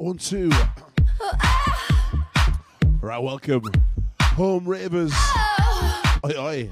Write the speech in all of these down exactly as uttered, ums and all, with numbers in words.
one, two. Right, welcome. Home Ravers. Oi, oi.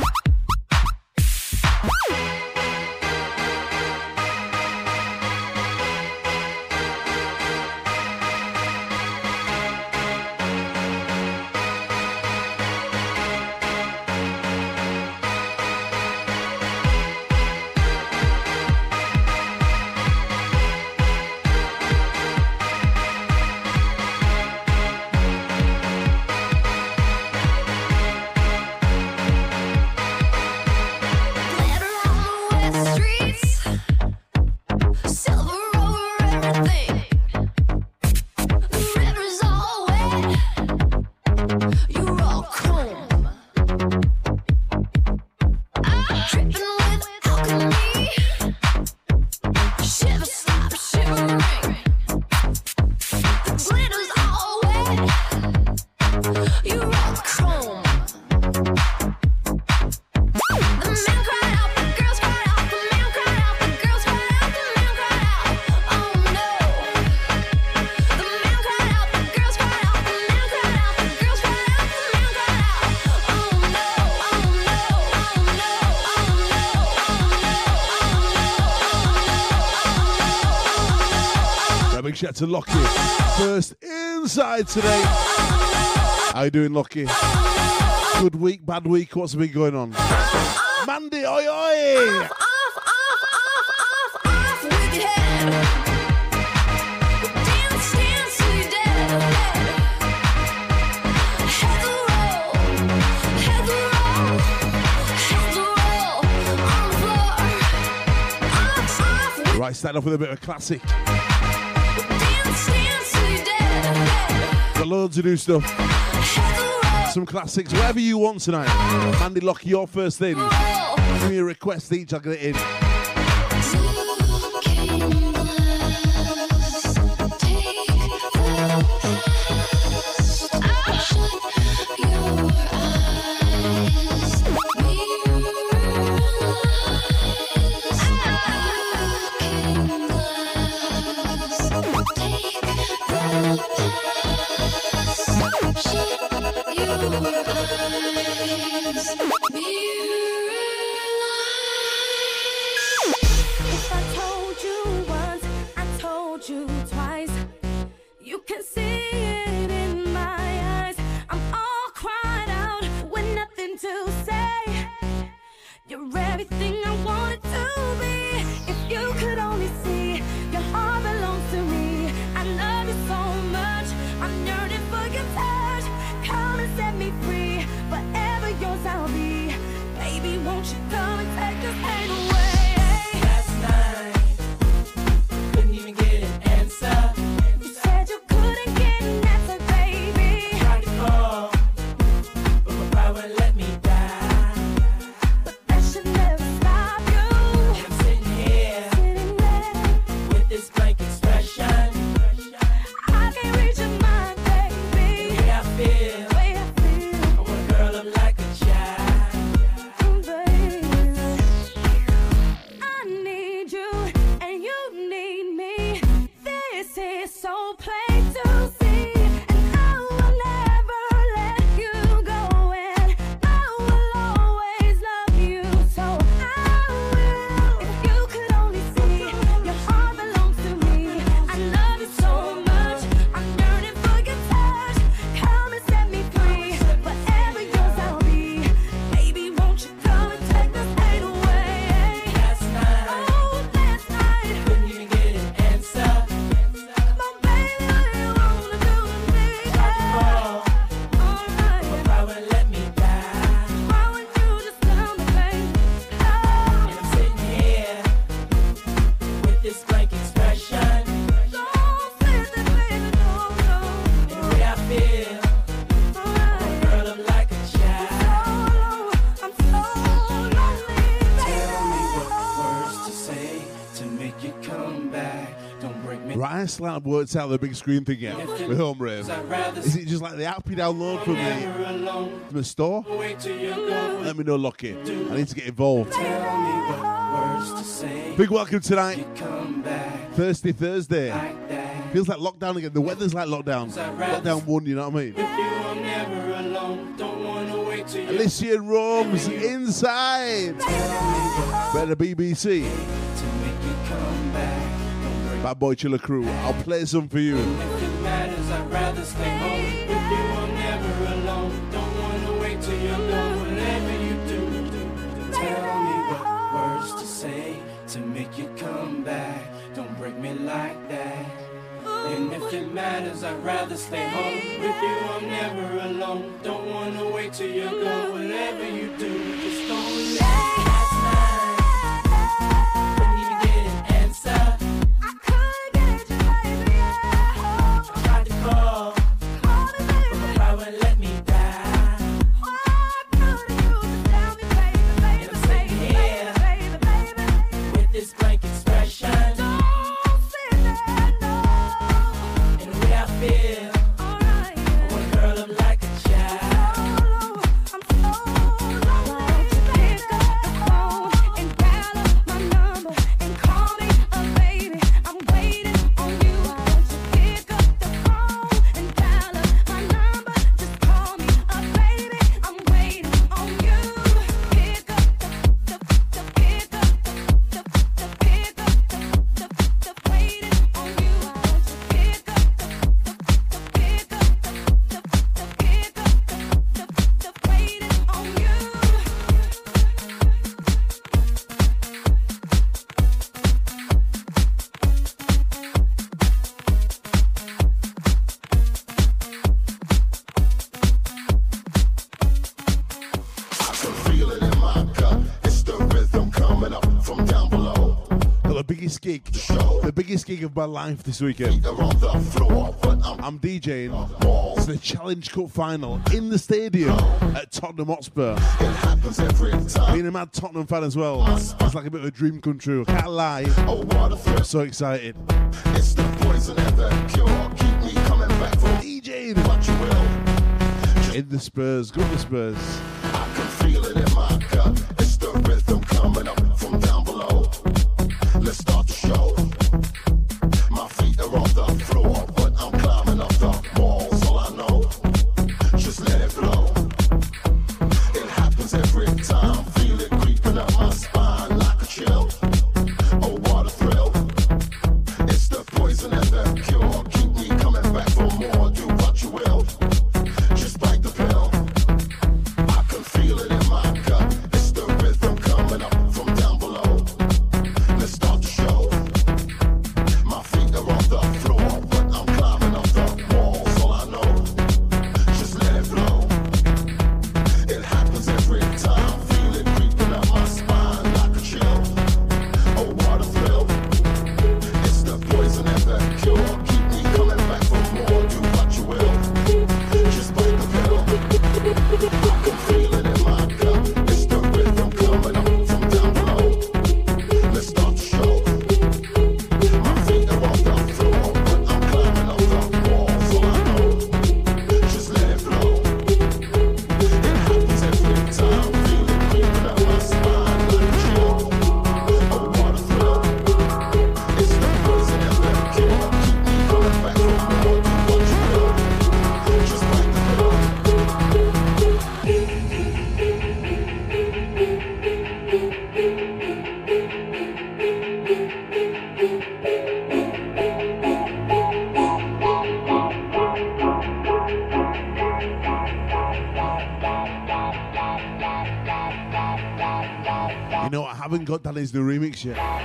Shout to Lockie. First inside today. How you doing, Lockie? Good week, bad week? What's been going on? Mandy, oi, oi! Off, off, off, off, off, off with your head. Dance, dance till you're dead. Head to roll, head to roll, head to roll on the floor. Off, off. Right, start off with a bit of a classic. Got loads of new stuff. Some classics, whatever you want tonight. Mandy, Lockie, your first thing. Give me a request each, I'll get it in. Right, I still haven't worked out the big screen thing yet with Home Rave. Is it just like the app you download from the, from the store? Let me know, Lockie. I need to get involved. Big welcome tonight. Thursday, Thursday. Feels like lockdown again. The weather's like lockdown. Lockdown one, you know what I mean? With you, I'm never alone. Don't wanna wait till you Alicia Rome's Inside. Better the B B C. to make you come back. Don't break Bad Boy Chiller Crew. I'll play some for you. if it matters, I'd rather stay home. With you, I'm never alone. Don't wanna wait till you go. Whatever you do, do, do. Tell me what words to say to make you come back. Don't break me like that. And if it matters, I'd rather stay home. With you, I'm never alone. Don't wanna wait till you go. Whatever you do, just don't leave. Last night, couldn't even get an answer. I tried to call, but my pride wouldn't let me down. And I'm sitting here with this blank expression. And the way I feel, I wanna curl up like a child. gig, the biggest gig of my life this weekend. I'm DJing. It's the Challenge Cup final in the stadium at Tottenham Hotspur. Being a mad Tottenham fan as well, it's like a bit of a dream come true. I can't lie. I'm so excited. It's the poison and the cure. Keep me coming back for DJing what you will. in the Spurs. Go the Spurs. I can feel it in my gut. It's the rhythm coming up from down below. Let's start the show. My feet are on the floor, but I'm climbing up the walls. All I know, just let it flow. It happens every time. Feel it creeping up my spine like a chill. Oh, what a thrill. It's the poison and the cure. Keep me coming back for more. Do what you will. Just bite the pill. I can feel it in my gut. It's the rhythm coming up from down below. Let's start the show. My feet are on the floor, but I'm climbing up the walls. All I know, just let it flow. It happens every time. Feel it creeping up my spine like a chill. Oh, what a thrill. It's the poison and the cure. Keep me coming back for more. Do what you will. Just bite the pill. I can feel it in my gut. It's the rhythm coming up from down below. Let's start the show. My feet are on the floor, but I'm climbing up the walls. All I know, just let it flow. It happens every time. Feel it creeping up my spine like a chill. Oh, what a thrill. It's the poison and the cure. Keep me coming back for more. Do what you will. Just bite the pill. You know, I haven't got Danny's new remix yet. I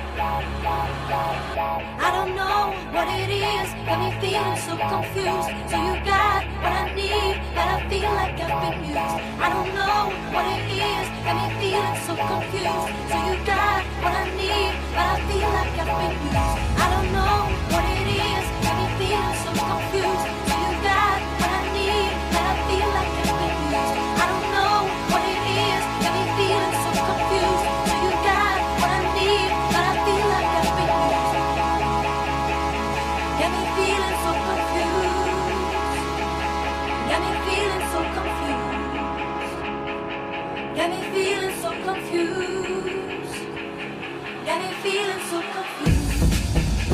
don't know what it is, got me feeling so confused. So you got what I need, but I feel like I've been used. I don't know what it is, got me feeling so confused. So you got what I need, but I feel like I've been used. I don't know what it is, got me feeling so confused. So you got what I need, but I feel like I've been used. I don't know what it is, got me feeling so confused. So you got what I need, but I feel like I've been used. Got me feeling so confused. Got me feeling so confused. Got me feeling so confused. Got me feeling so confused.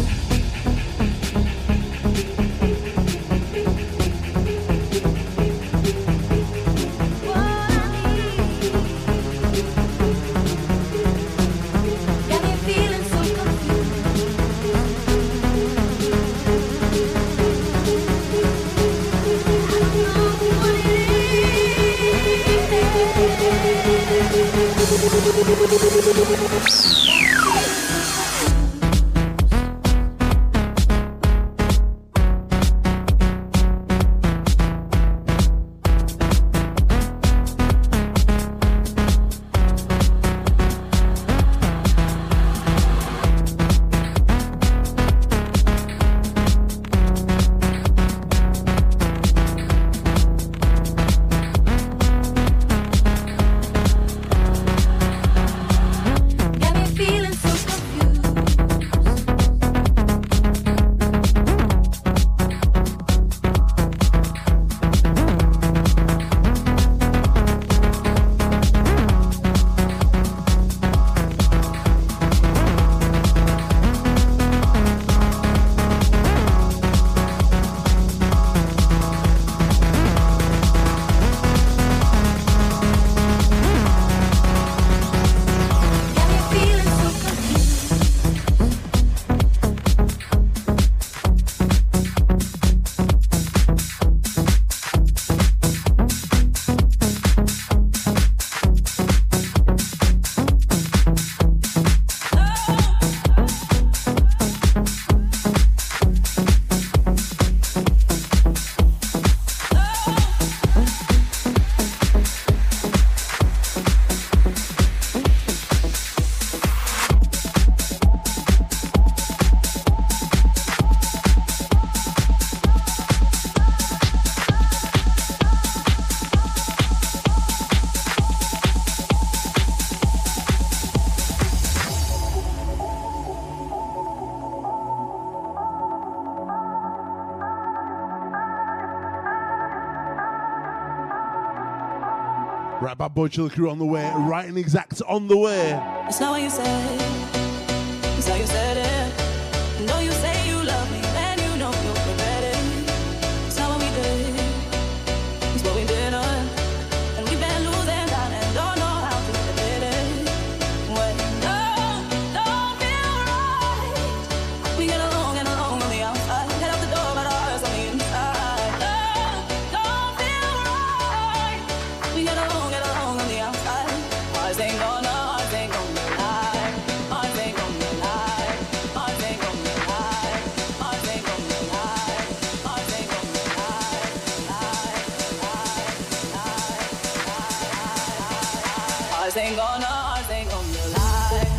Right, Bad Boy Chiller Crew on the way. Right and exact on the way. It's not what you say, it's how you said it. I know you say you love me, and you know you'll regret it. It's not what we did, it's what we did. And we've been losing time and don't know how to admit it. When love don't feel right, we get along and along on the outside. Head out the door, but our hearts on the inside. Love don't feel right, we get along and along on the outside. Hearts ain't gonna, hearts ain't gonna lie. Hearts ain't gonna lie. Hearts ain't gonna lie. Hearts ain't gonna lie. Hearts ain't gonna lie. Lie, lie, lie, lie. Hearts ain't gonna, hearts ain't gonna lie.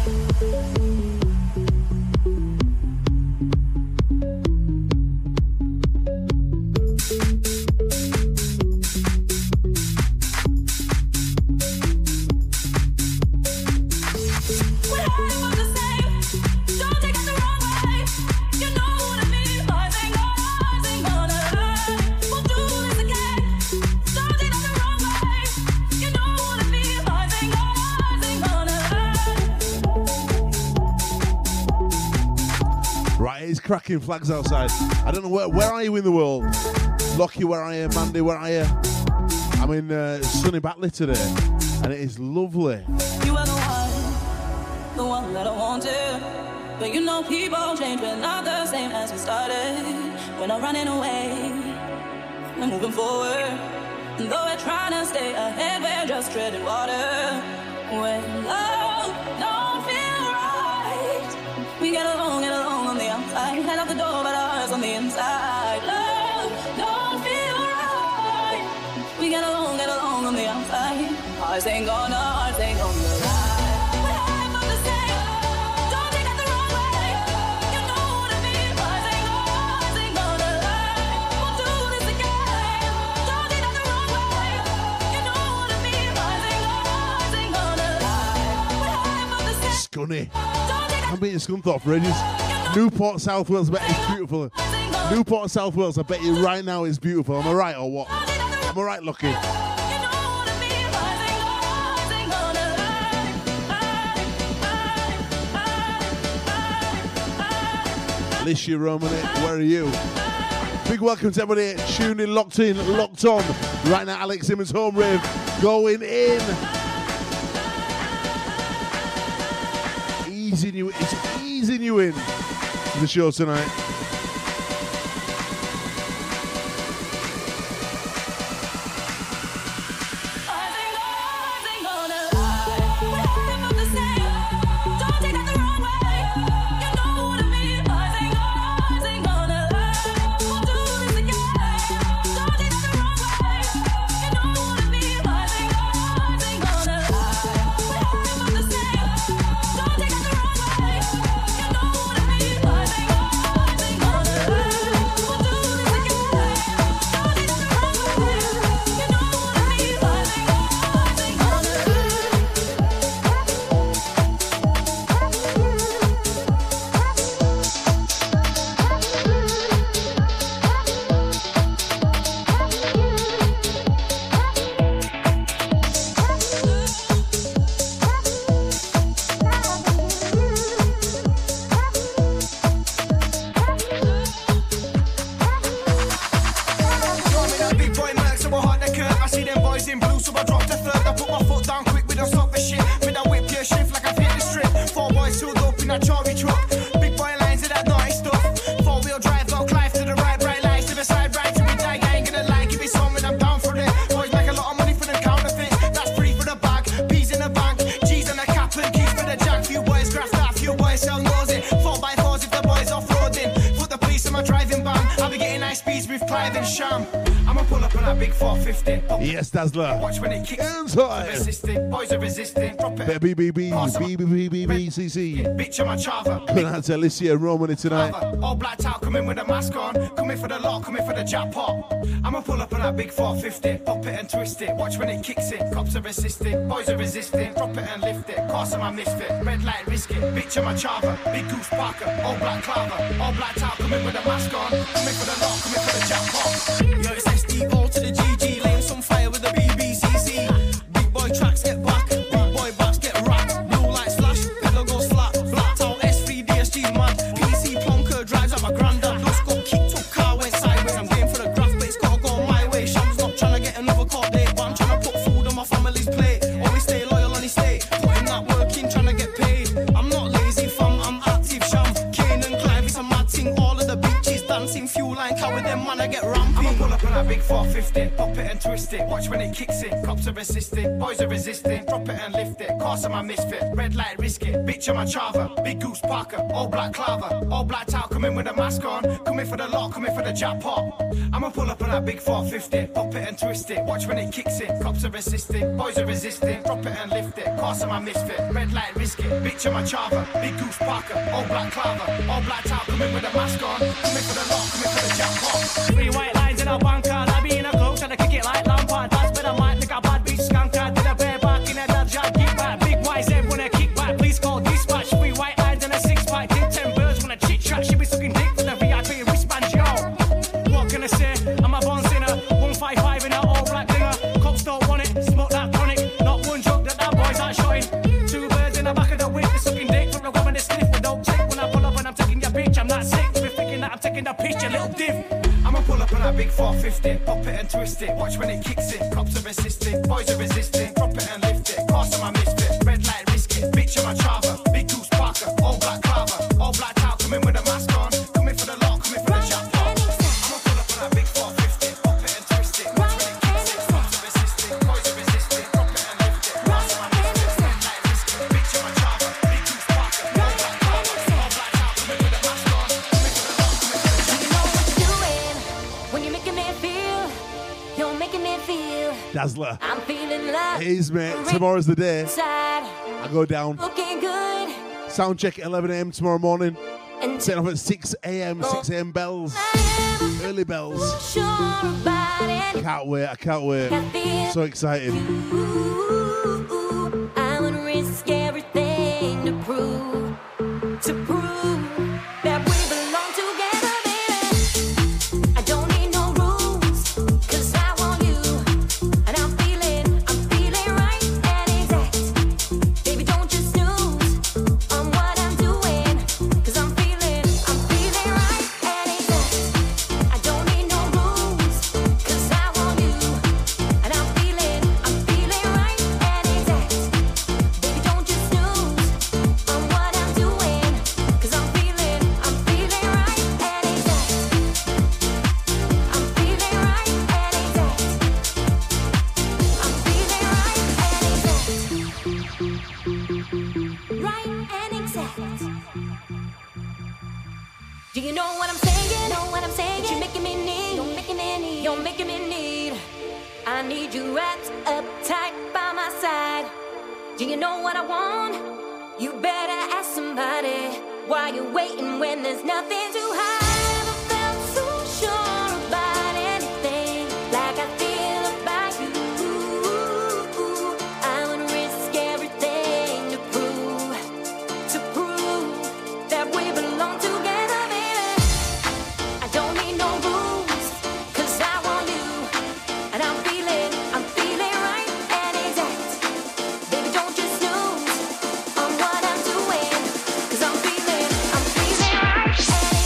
Cracking flags outside. I don't know where where are you in the world? Lockie, where are you? Mandy, where are you? I'm in uh, sunny Batley today, and it is lovely. You are the one, the one that I wanted. But you know people change, we're not the same as we started. We're not running away, we're moving forward. And though we're trying to stay ahead, we're just treading water. When love don't feel right, we get along, get along on the outside. Head out the door, but our hearts on the inside. Love don't feel right, we get along, get along on the outside. Hearts ain't gonna, hearts ain't gonna lie. Scunny. I'm being Scunthorpe for ages. Newport, South Wales, I bet it's beautiful. Newport, South Wales, I bet you right now is beautiful. Am I right or what? Am I right, Lucky? Alicia Romani, where are you? Big welcome to everybody tuned in, locked in, locked on. Right now, Alex Simmons Home Rave going in. Easing you, it's easing you in to the show tonight. Don't Clive and Sham. I'ma pull up on that big four fifty. Yes, Dazzler. Watch when it kicks. Inside. Resisting, boys are resisting. Drop it. B B B B B B B C C. Bitch, I'm a chava. Good night to Alicia and Romany tonight. All blacked out, coming with a mask on. Coming for the lot, coming for the jackpot. I'ma pull up on that big four fifty. Pop it and twist it. Watch when it kicks it. Cops are resisting, boys are resisting. Drop it and lift it. Course I'm a misfit. Red light, risk it. Bitch, I'm a chava. Big goose Parker. All black clava. All blacked out, coming with a mask on. Coming for the lot, coming for the jackpot. Yo, it's S D O to the G G. Laying some fire with the B B C C. Big boy tracks get back. Big boy backs get racked. Blue lights flash. Pedal goes flat. Blacked out S three D S G mad. P C plonker drives out my granddad. Loose go kick took car went sideways. I'm game for the graph, but it's gotta go my way. Sham's not trying to get another call date, but I'm trying to put food on my family's plate. Always stay loyal on his state. Putting that work in, trying to get paid. I'm not lazy, fam. I'm active, Sham. Kane and Clive, it's a mad thing. All of the bitches dancing, fuel line car with them man. I get rampy. I'ma pull up on that big four fifty. Pop it and twist it. Watch when it kicks it. Cops are resisting, boys are resisting. Drop it and lift it. Course I'm a misfit. Red light, risk it. Bitch, I'm a chava. Big goose Parker. All black clava. All blacked out, coming with a mask on. Coming for the lot, coming for the jackpot. I'ma pull up on that big four fifty. Pop it and twist it. Watch when it kicks it. Cops are resisting, boys are resisting. Drop it and lift it. Course I'm a misfit. Red light, risk it. Bitch, I'm a chava. Big goose Parker. All black clava. All blacked out, coming with a mask on. Coming for the lot, coming for the jackpot. Three white lines in a bank card. I be in a close and I kick it like Lampard. That's when I might think a bad bitch skunk card. Did a bare back in a dad jab, kick back. Big white Z when I kick back. Please call dispatch. Three white lines and a six pack. Did ten birds when I chit chat. She be sucking dick for the V I P wristband, yo. What can I say? I'm a born sinner. one five five in a all black dinger. Cops don't want it. Smoke that chronic. Not one joke that that boy's not showing. Two birds in the back of the whip. Sucking dick from the woman that sniff. But don't check when I pull up and I'm taking your bitch. I'm not sick. We're thinking that I'm taking the pitch, you little div. I'ma pull up on that big four fifty. Pop it and twist it. Watch when it kicks it. Cops are resisting, boys are resisting. Drop it and lift it. Course I'm a misfit. Red light, risk it. Bitch, I'm a chava. Big goose Parker. All black clava. All blacked out, coming with a mask on. Coming for the lot, coming for the jackpot. I'ma pull up on that big four fifty. Pop it and twist it. Watch when it kicks it. Cops are resisting, boys are resisting. Drop it and lift it. Course I'm a misfit. Red light, risk it. Bitch, I'm a chava. Big goose Parker. All black clava. All blacked out, coming with a mask on. Coming for the lot, coming for the jackpot. When you're making me feel, you're making me feel. Dazzler. I'm feeling like Here's mate. Tomorrow's the day. inside, I go down. looking good. Sound check at eleven a.m. tomorrow morning. And Setting off at six a.m. six a.m. bells. I am Early bells. sure about it. Can't wait. I can't wait. I feel So excited. Ooh, I would risk everything to prove, to prove that we belong together, baby. I don't need no rules, 'cause I want you, and I'm feeling, I'm feeling right and exact. Baby, don't you snooze on what I'm doing, 'cause I'm feeling, I'm feeling right and exact. I don't need no rules, 'cause I want you, and I'm feeling, I'm feeling right and exact. Baby, don't you snooze on what I'm doing, 'cause I'm feeling, I'm feeling right and exact. I'm feeling right and exact. I'm feeling right and exact. Right and exact. Do you know what I'm saying? Know what I'm saying? You're making me need. You're making me need. You're making me need. I need you wrapped up tight by my side. Do you know what I want? You better ask somebody. Why you waiting when there's nothing to hide? I felt so sure about anything, like I feel about you. I would risk everything to prove, to prove that we belong together, baby. I don't need no rules, 'cause I want you, and I'm feeling, I'm feeling right and exact. Baby, don't you snooze on what I'm doing, 'cause I'm feeling, I'm feeling right and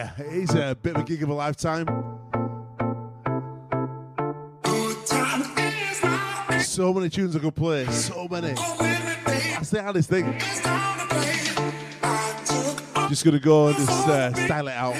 Yeah, it is a bit of a gig of a lifetime. So many tunes I could play, so many. That's the hardest thing. Just gonna go and just uh, style it out.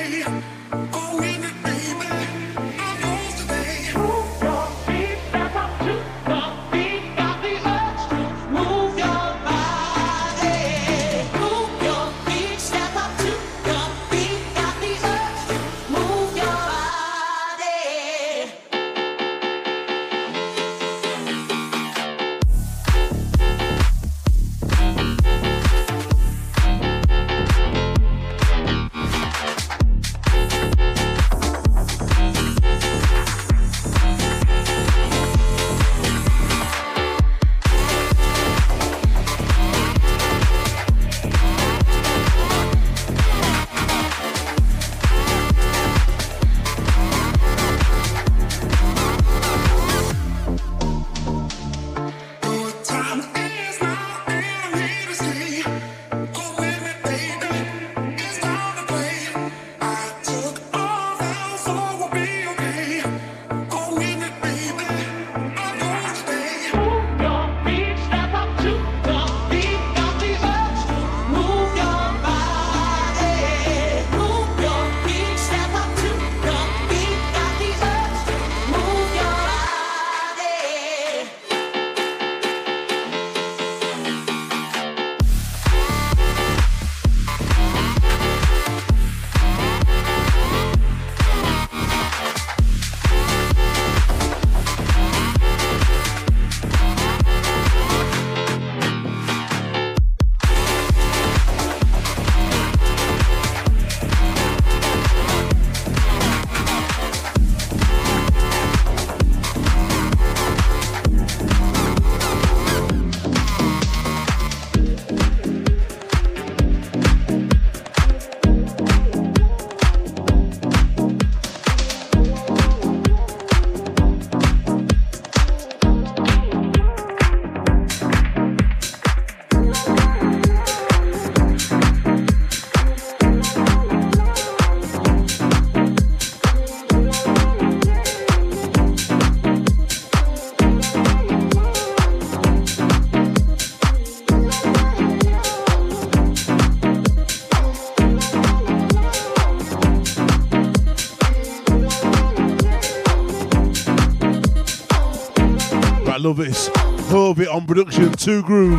Love this. Hove it on production, two groove.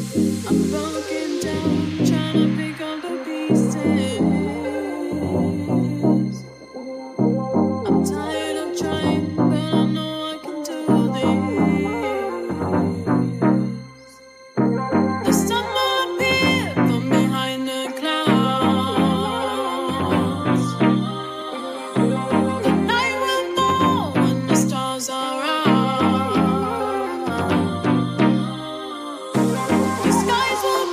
I'm broken down, trying to pick up the pieces. I'm tired of trying, but I know I can do this. The sun will appear from behind the clouds. The night will fall when the stars are out. The skies will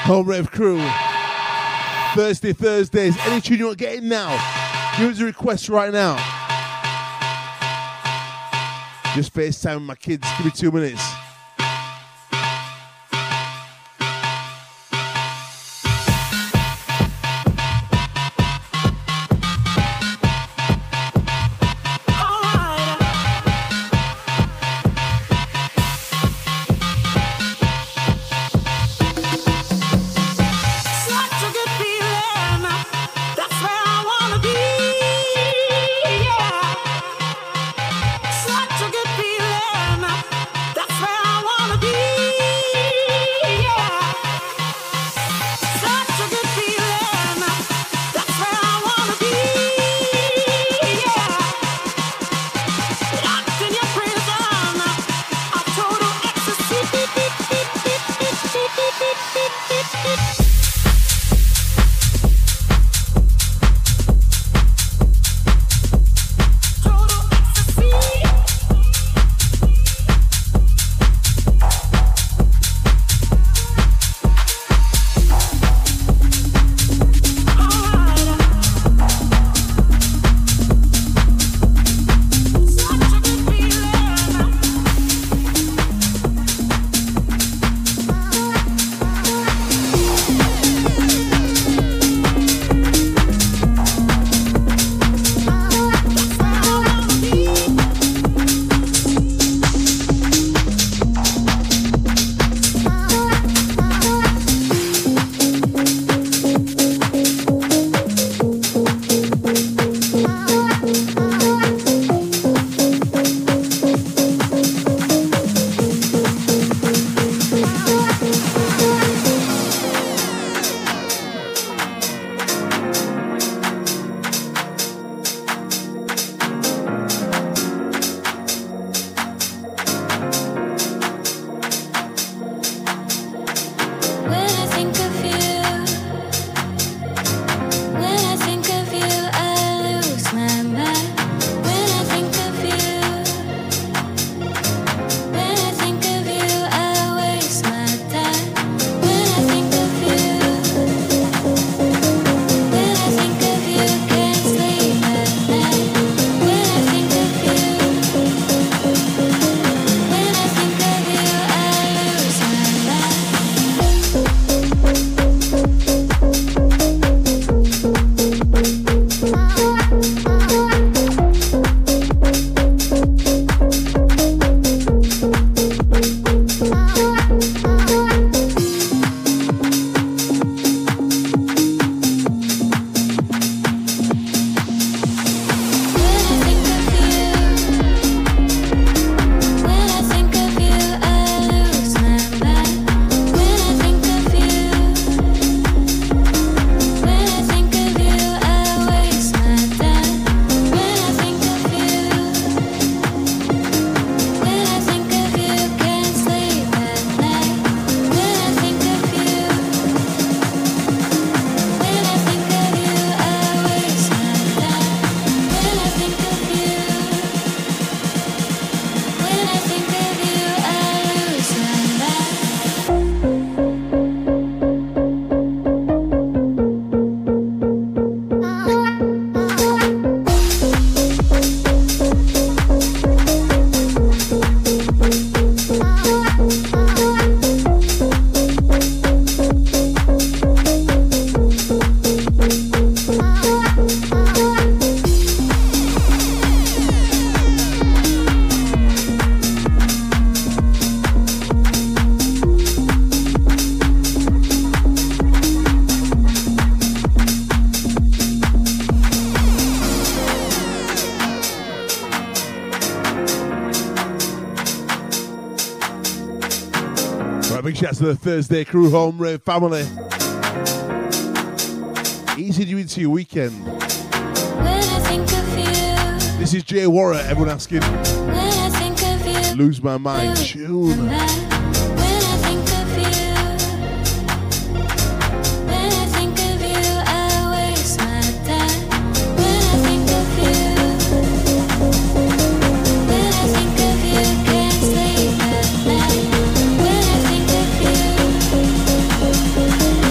Home Rave crew. Thursday, Thursdays. Any tune you want to get in now? Give us a request right now. Just FaceTime with my kids. Give me two minutes. Shouts to the Thursday crew, Home Rave family. Easing you into your weekend. When I think of you, This is Jay Warren, everyone asking. when I think of you, Lose My Mind tune. when I think of you, when I think of you, I waste my time. When I think of you, when I think of you, can't sleep at night. When I think of you, when I think of you,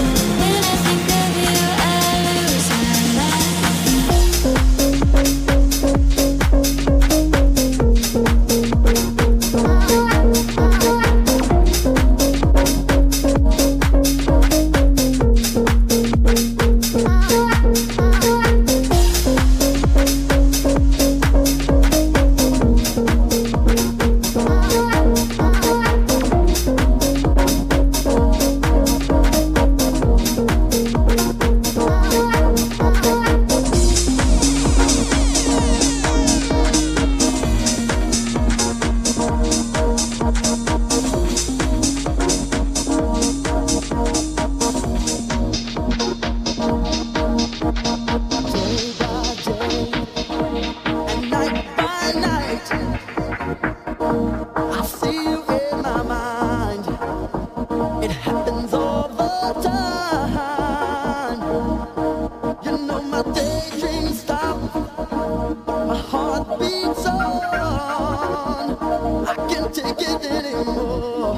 take it anymore.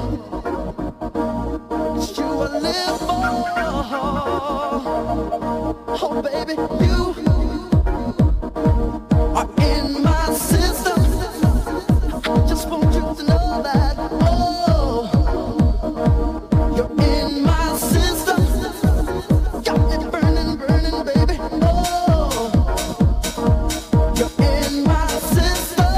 It's you I live for. Oh, baby, you are in my system. Just want you to know that. Oh, you're in my system. Got me burning, burning, baby. Oh, you're in my system.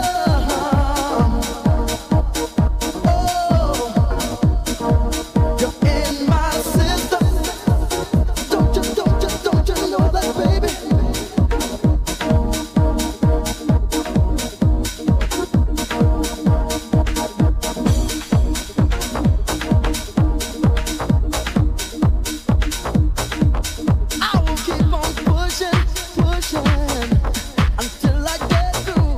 Oh, you're in my system. Don't you, don't you, don't you know that, baby? I will keep on pushing, pushing until I get through.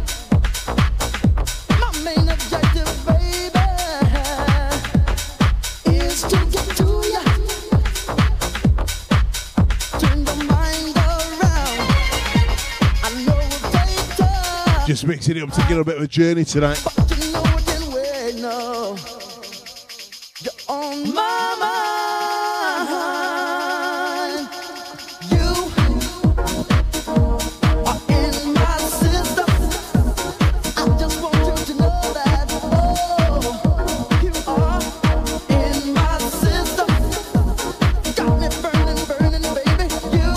My main objective, baby, is to get to ya. Turn your mind around. I know it takes time, Just mixing it up to get a bit of a journey tonight. but you know I can wait. No, you're on my mind. You are in my system. I just want you to know that. Oh, you are in my system. Got me burning, burning, baby. You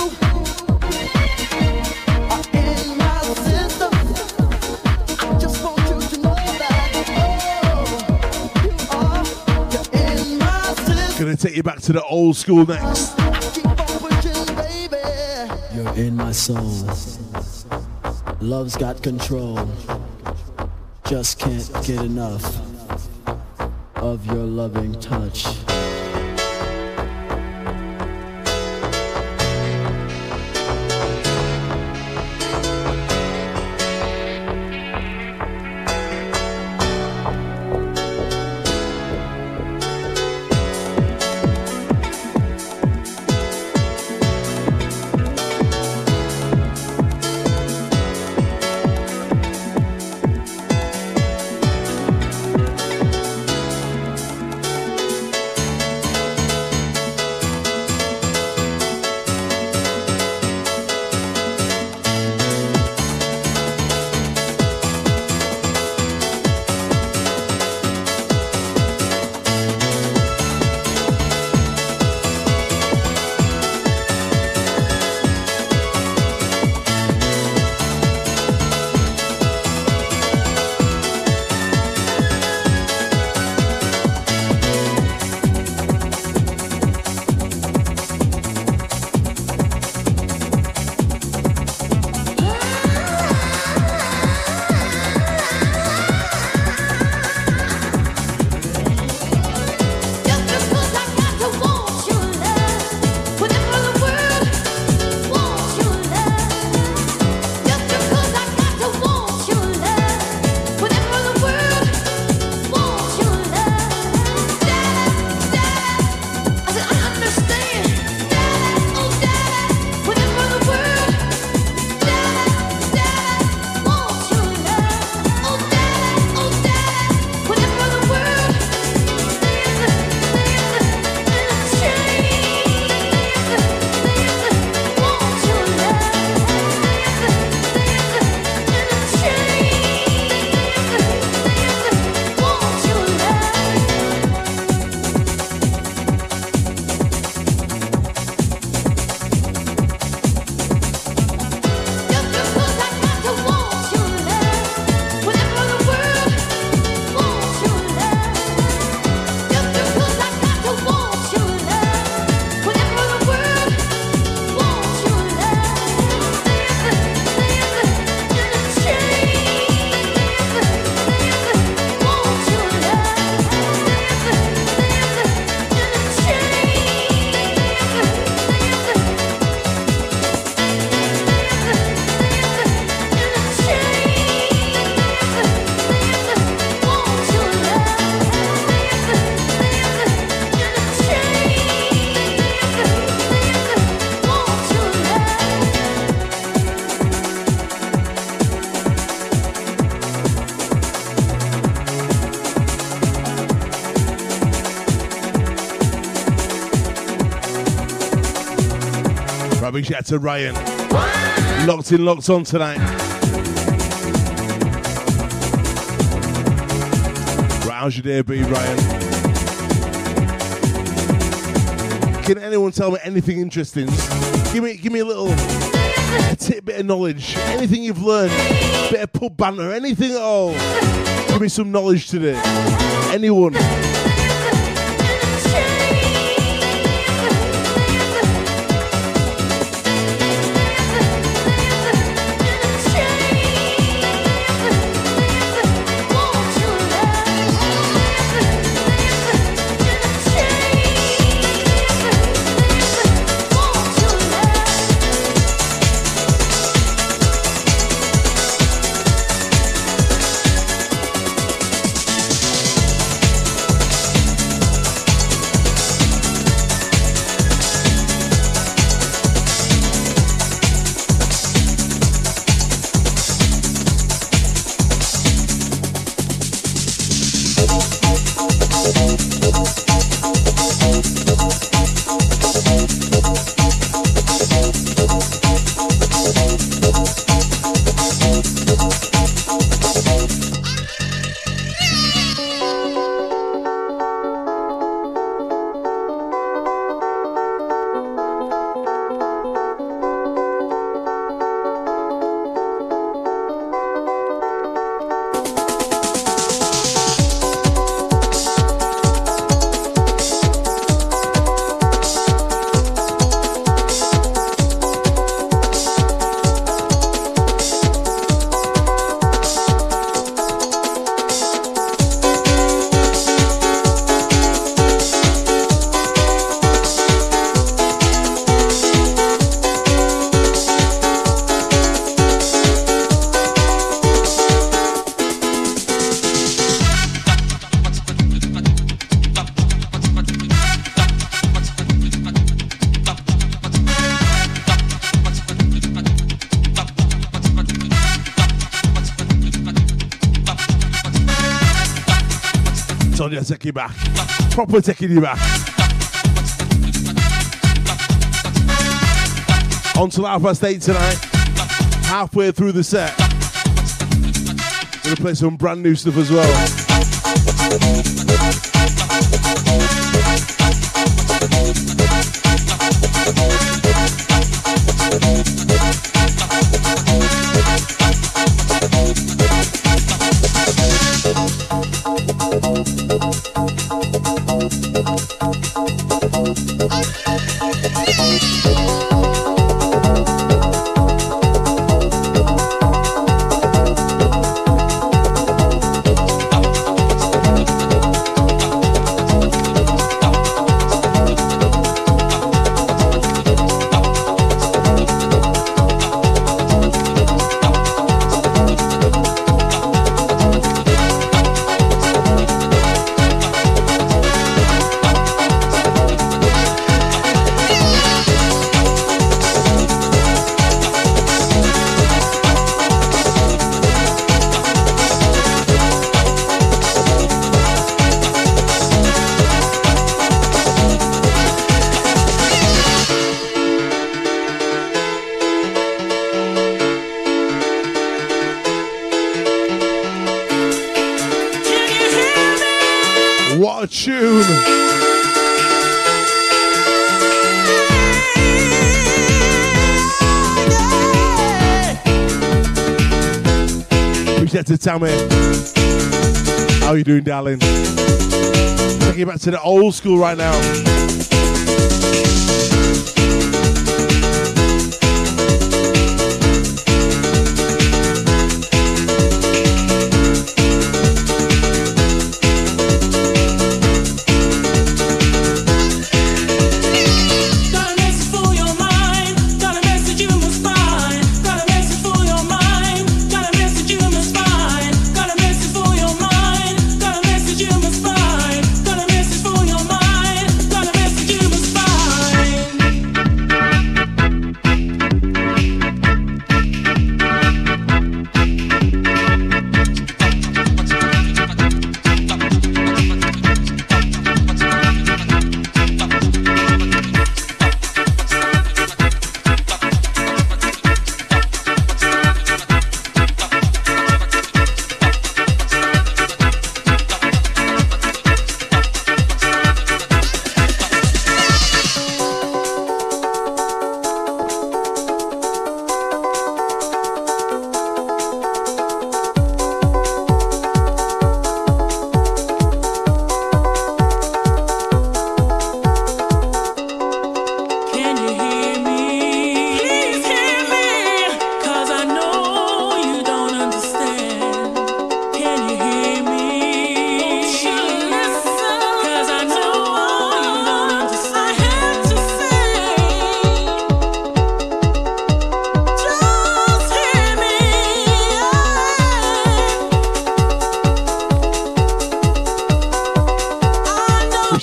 are in my system. I just want you to know that. Oh, you are. You're in my system. Gonna take you back to the old school next. I keep on pushing, baby. You're in my soul. Love's got control. Just can't get enough of your loving touch. big shout out to Ryan. Locked in, locked on tonight. Right, how's your day been, Ryan? Can anyone tell me anything interesting? Give me, give me a little a tidbit of knowledge. Anything you've learned, bit of pub banter, anything at all. Give me some knowledge today. Anyone? Take you back, proper taking you back. On till half past eight tonight. Halfway through the set, gonna play some brand new stuff as well. What a tune! Appreciate to Tammy. How you doing, darling? Taking you back to the old school right now. Got a message for your mind, got a message you must find.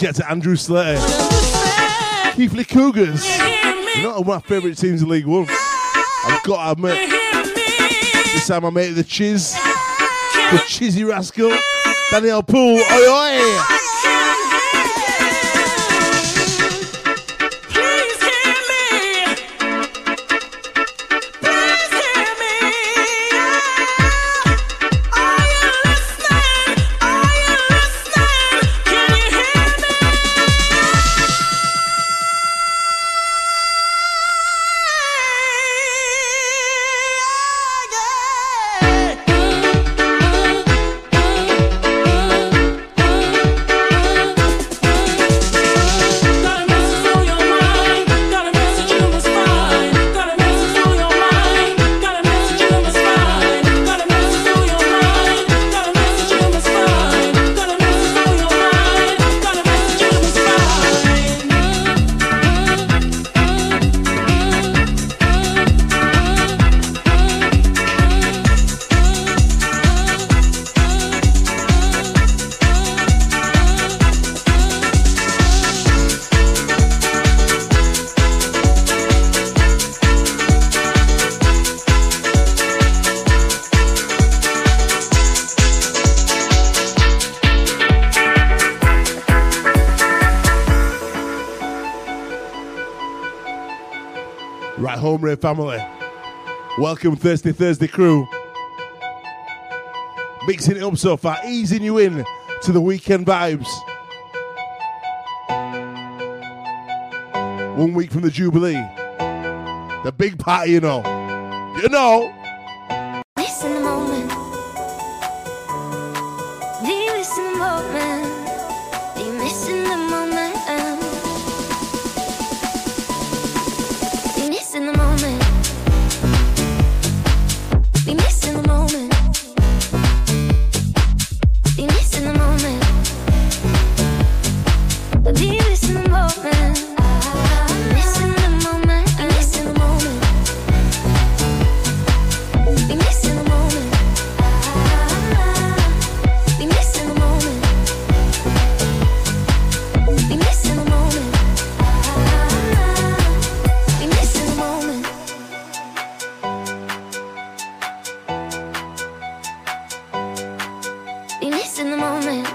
Massive shout to Andrew Slater. Keithley Cougars. You're not one of my favourite teams in League One. I've got to admit. This time I made the Chiz. The Chizzy Rascal. Daniel Poole. Oi oi! Home Rave family, welcome Thirsty Thursday crew. Mixing it up so far, easing you in to the weekend vibes. One week from the Jubilee, the big party, you know. You know. Miss in the moment. Do you miss in the moment? Do you miss in the moment? Do you miss in the moment? Do you miss in the moment? Do you miss in the moment? Do you miss in the moment? Miss in the moment. You miss in the moment. You miss in the moment. You miss in the moment. You miss in the moment. You miss in the moment. You miss in the moment.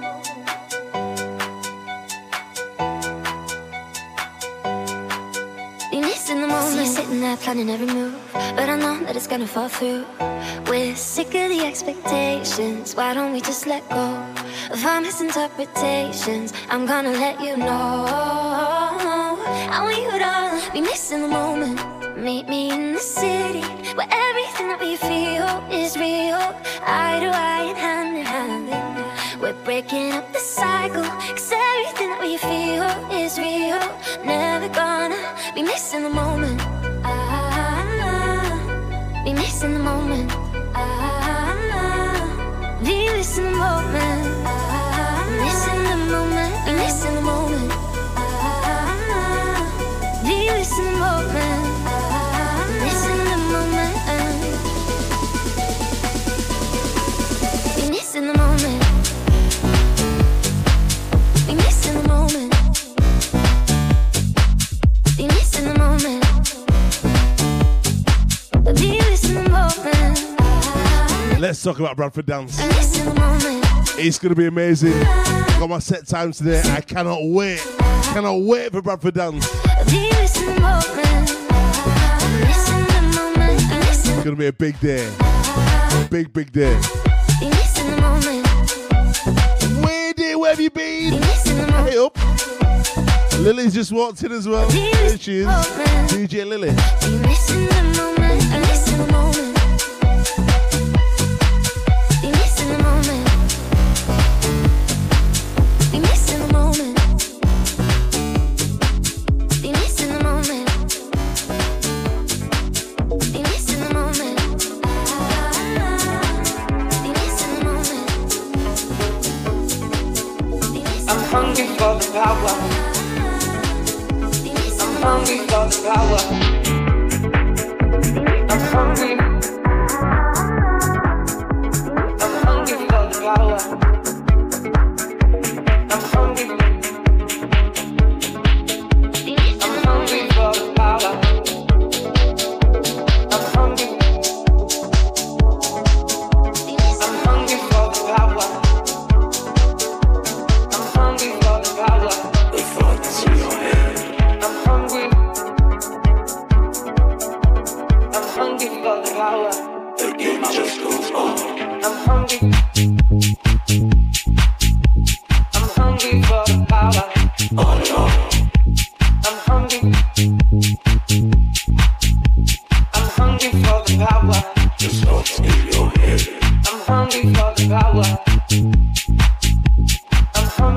You miss in the moment. So you're sitting there planning every move, but I know that it's gonna fall through. We're sick of the expectations. Why don't we just let go of our misinterpretations? I'm gonna let you know I want you to be missing the moment. Meet me in the city where everything that we feel is real. Eye to eye and hand in hand. We're breaking up the cycle, 'cause everything that we feel is real. Never gonna be missing the moment. Ah, nah. Be missing the moment. Ah, nah. Be missing the moment. Ah, nah. Missing the moment. Be missing the moment. Ah, nah. Be missing the moment. Ah, missing the moment. Be missing the moment. Be missing the moment. Be missing the moment. Be missing the moment. Let's talk about Bradford Dance. Be missing the moment. It's going to be amazing. Got my set time today. I cannot wait. Cannot wait for Bradford Dance. Be missing the moment. Missing the moment. Be missing It's going to be a big day. Big, big day. Be missing the moment. Where dear, where have you Be been? missing the moment. Hey up. Lily's just walked in as well. There she is. D J Lily. Be missing the moment. Be missing the moment. Be missing the moment. Be missing the moment. Be missing the moment. Be missing the moment. Be missing the moment. Be missing I'm hungry for the power. Be missing I'm hungry for the power. I'm hungry. I'm hungry for the power. I'm hungry.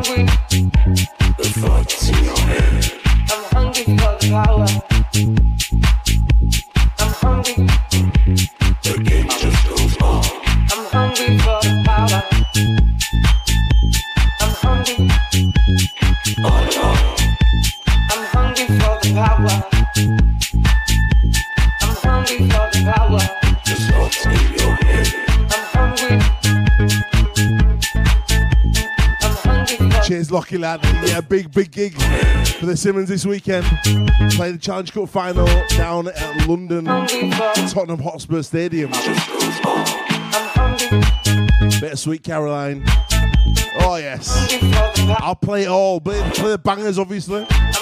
hungry. The thoughts in your head. I'm hungry for the power. I'm hungry. The game just goes on. I'm hungry for the power. I'm hungry. All in all. I'm hungry for the power. I'm hungry for the power. The thoughts in your head. I'm hungry. I'm hungry for. Cheers, Lockie lad. Yeah, big, big gig for the Simmons this weekend. Playing the Challenge Cup final down at London Tottenham Hotspur Stadium. Bit of Sweet Caroline. Oh yes. I'll play it all. Play, play the bangers, obviously.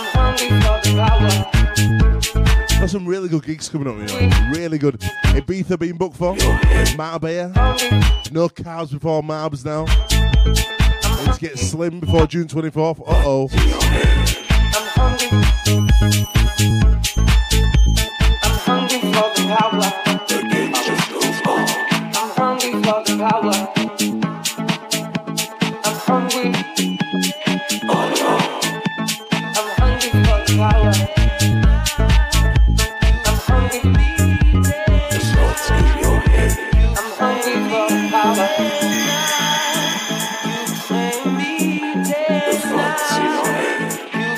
Got some really good gigs coming up, you know. Really good. Ibiza being booked for. Marbella. No cars before Marbs now. Let's get slim before June twenty-fourth. Uh oh. I'm hungry. I'm hungry for the power. The game just goes on. I'm hungry for the power. I'm hungry. Oh no. I'm hungry for the power. I'm hungry. The thoughts in your head. I'm hungry for the power. The thoughts in your head.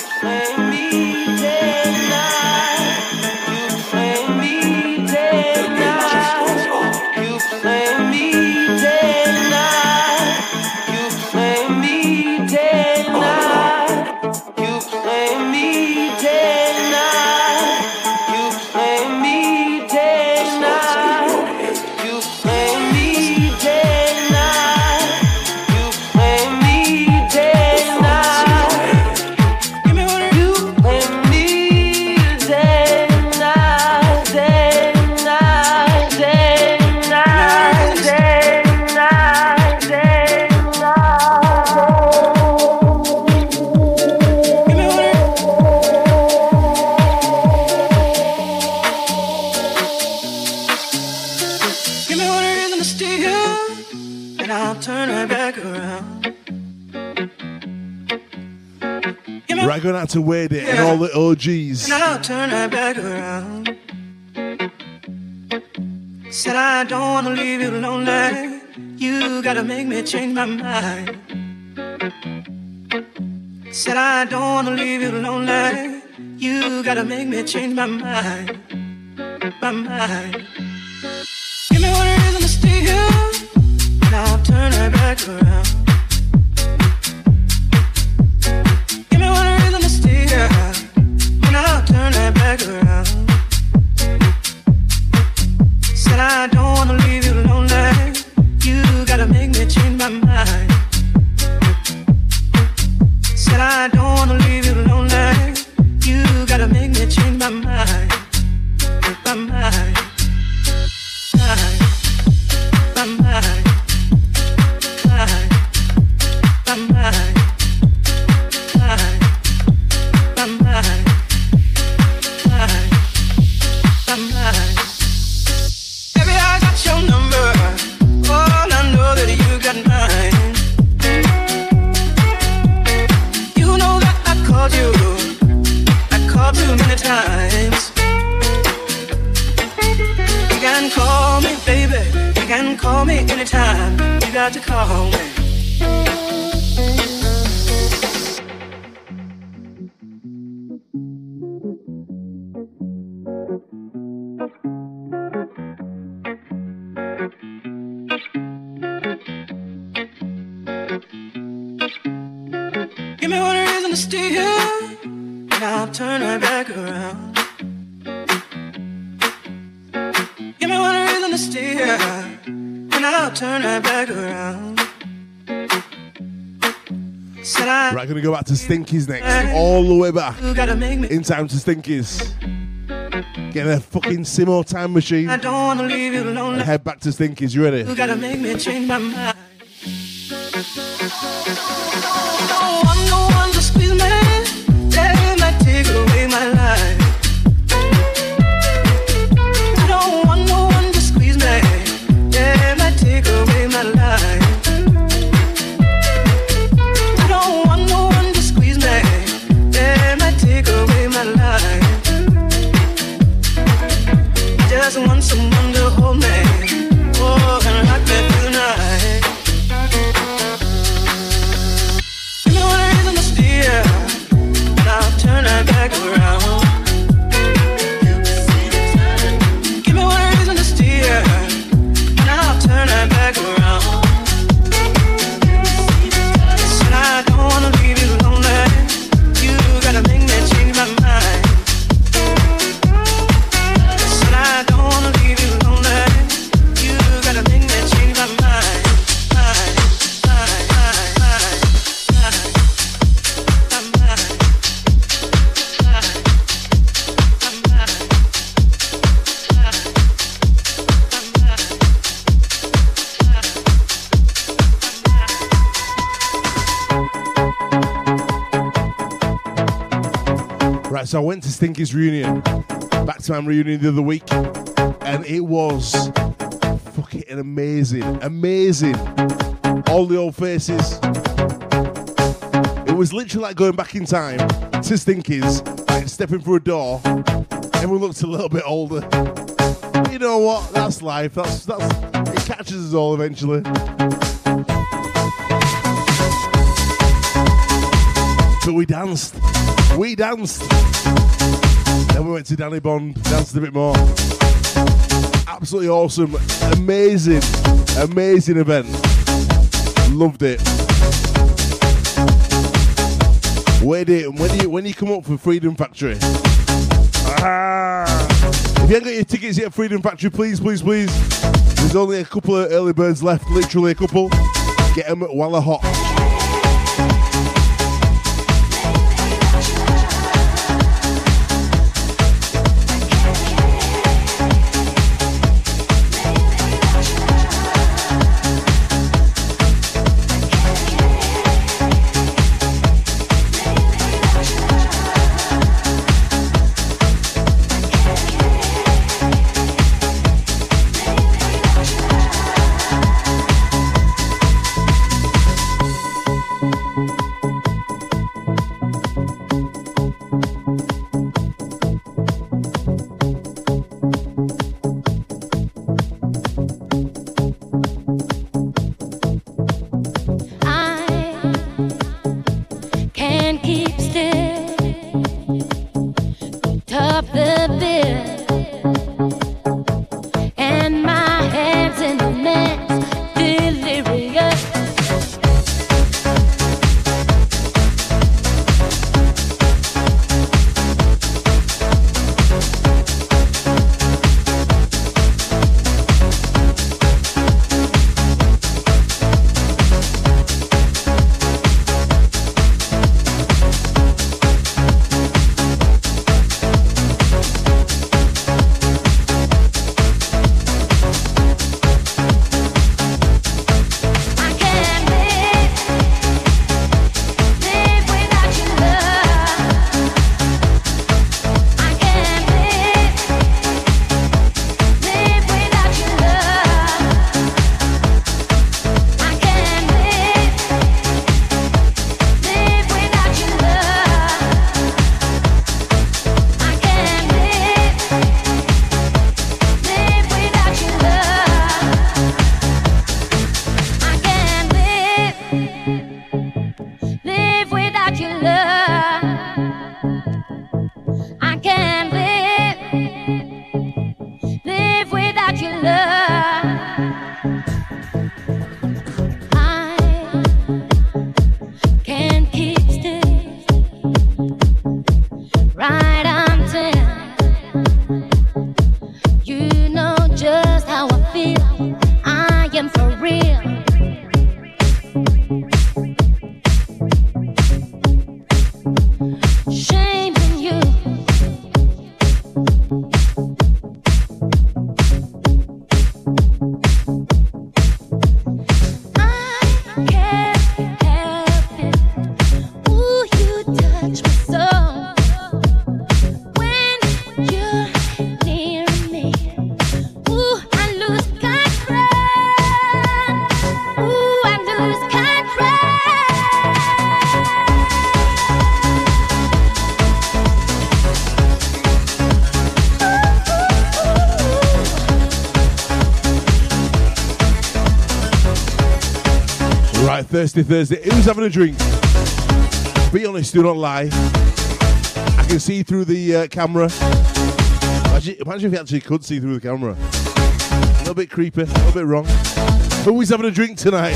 Right, going out to Wade It and all the O Gs. Now turn right back around. Said I don't wanna leave you lonely. You gotta make me change my mind. Said I don't wanna leave you lonely. You gotta make me change my mind. My mind. Give me what it is to stay here. Now turn right back around. And I'll turn right back around. Said I don't wanna leave you lonely. You gotta make me change my mind. Said I don't wanna leave you lonely. You gotta make me change my mind. My mind. Mind. My mind. Mind. My mind. Mind. My mind, mind, my mind. Baby, I got your number. Oh, I know that you got mine. You know that I called you. I called too many times. You can call me, baby. You can call me anytime. You got to call me. Give me what a reason to stay here. Now I'll turn right back around. Give me what a reason to stay here. And I'll turn right back around. Said I Right, gonna go back to Stinkies next. All the way back. You gotta make me. In time to Stinkies. Get a fucking Simo time machine. I don't wanna leave you alone. And head back to Stinkies. You ready? You gotta make me change my mind. Don't want no one to squeeze me. They might take away my life. I don't want no one to squeeze me. They might take away my life. I don't want Right, so I went to Stinky's reunion, Back to Man reunion the other week, and it was fucking amazing, amazing. All the old faces. It was literally like going back in time to Stinky's, like stepping through a door. Everyone looked a little bit older. But you know what? That's life. That's that's it catches us all eventually. So we danced. We danced. Then we went to Danny Bond, danced a bit more. Absolutely awesome. Amazing. Amazing event. Loved it. Where did when you when you come up for Freedom Factory? Ah, if you haven't got your tickets yet, Freedom Factory, please, please, please. There's only a couple of early birds left, literally a couple. Get them while they're hot. Thirsty Thursday. Who's having a drink? Be honest, do not lie. I can see through the uh, camera. Imagine, imagine if you actually could see through the camera. A little bit creepy, a little bit wrong. Who's having a drink tonight?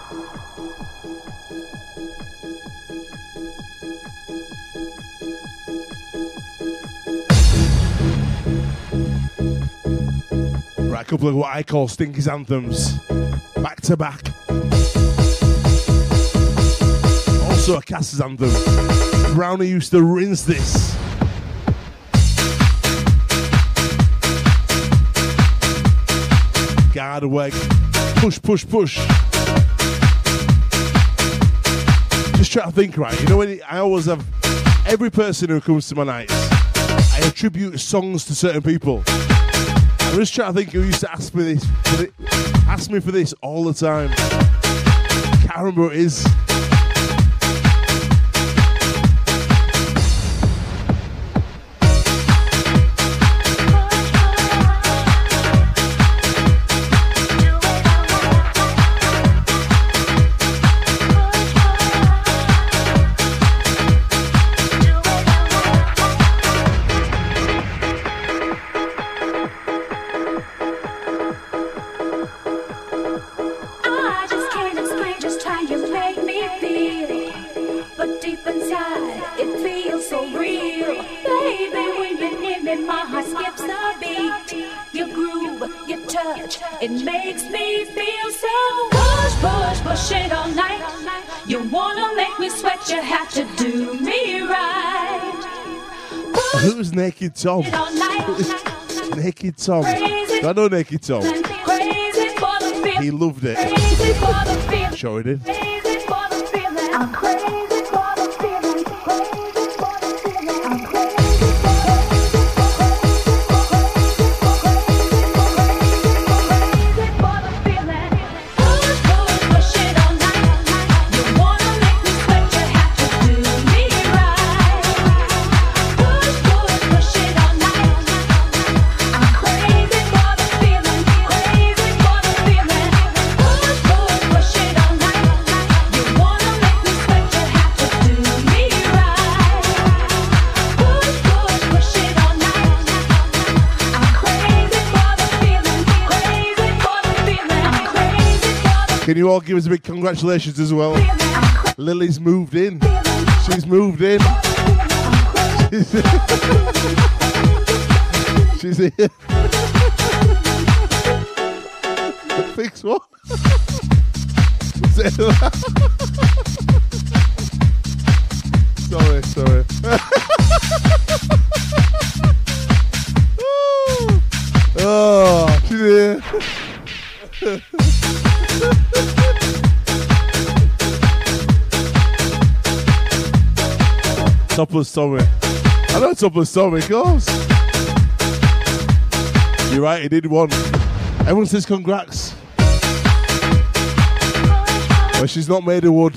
Right, a couple of what I call Stinky's anthems, back to back. Also a Cass's anthem. Brownie used to rinse this. Gardaweg, push, push, push. Just try to think, right? You know, when I always have every person who comes to my nights, I attribute songs to certain people. I'm just trying to think who used to ask me this, for it, ask me for this all the time. Can't remember who it is. I just can't explain just how you make me feel, but deep inside it feels so real. Baby, when you're near me, my heart skips a beat. Your groove, your touch, it makes me feel so. Push, push, push it all night. You wanna make me sweat, you have to do me right. Push Who's Naked Tom? it all night. Naked Tom. I know Naked Tom. Crazy for the feeling. He loved it. Crazy for the feeling. Sure he did. Crazy for the feeling. I'm crazy for the feeling. Crazy for the feeling. I'm crazy for the feeling. Push, push, push it all night. You wanna make me sweat, you have to do me right. Push, push, push it all night. I'm crazy for the feeling. Crazy for the feeling. Push, push, push it all night. You wanna make me sweat, you have to do me right. Push, push, push it all night. I'm crazy for the feeling. Crazy for the feeling. I'm crazy for the Can you all give us a big congratulations as well? feeling. I'm crazy. Lily's moved in. She's moved in. She's, she's here. Fix what? sorry, sorry. Oh, she's here. Topless Tommy. I know Topless Tommy, of course. You're right, he did one. Everyone says congrats. But she's not made of wood.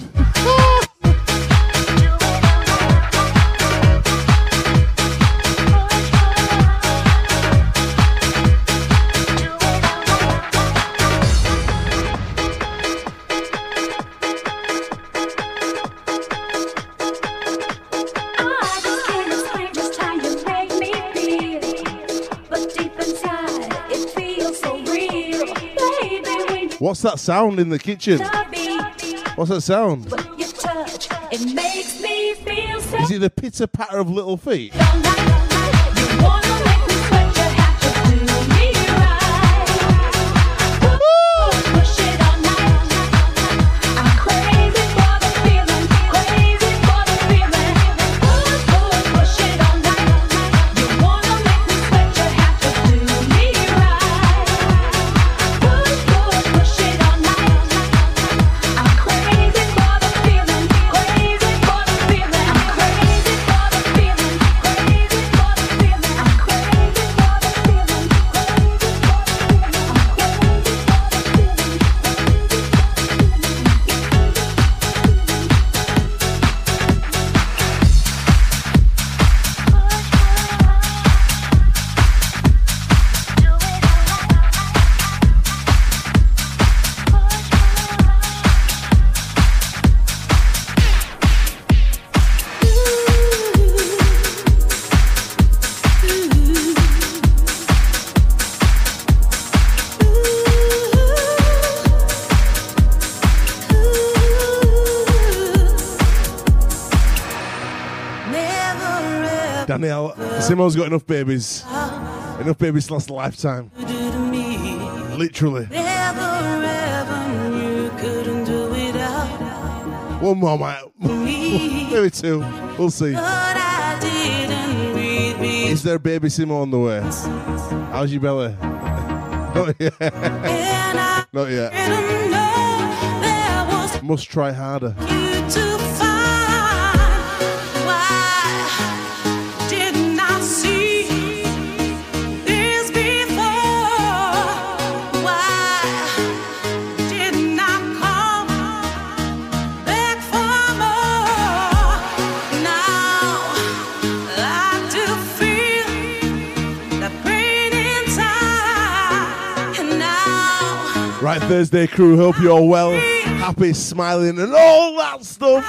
I just can't explain just how you make me feel, but deep inside it feels so real. Baby, when you What's that sound in the kitchen? the beat, What's that sound? but your touch, it makes me feel so. Is it the pitter patter of little feet? You wanna make me sweat, you have to do me right. Push, push it all night. I'm crazy for the feeling, crazy for the feeling. Push, push, push it all night. You wanna make me sweat, you have to do me right. Push, push, push it all night. I'm crazy for the feeling, crazy for the feeling. I'm crazy for the feeling, crazy for the feeling. I'm crazy. Danielle, Simo's got enough babies. Enough babies to last a lifetime. Literally. Never ever knew couldn't do without One more, mate. Maybe two. We'll see. but I didn't read me. Is there a baby Simo on the way? How's your belly? Not yet. And I Not yet. didn't know there was Must try harder. you to find. Why didn't I see this before? Why didn't I come back for more? Now I do feel the pain inside, and now Right, Thursday crew, hope you're well, happy, smiling, and all that stuff.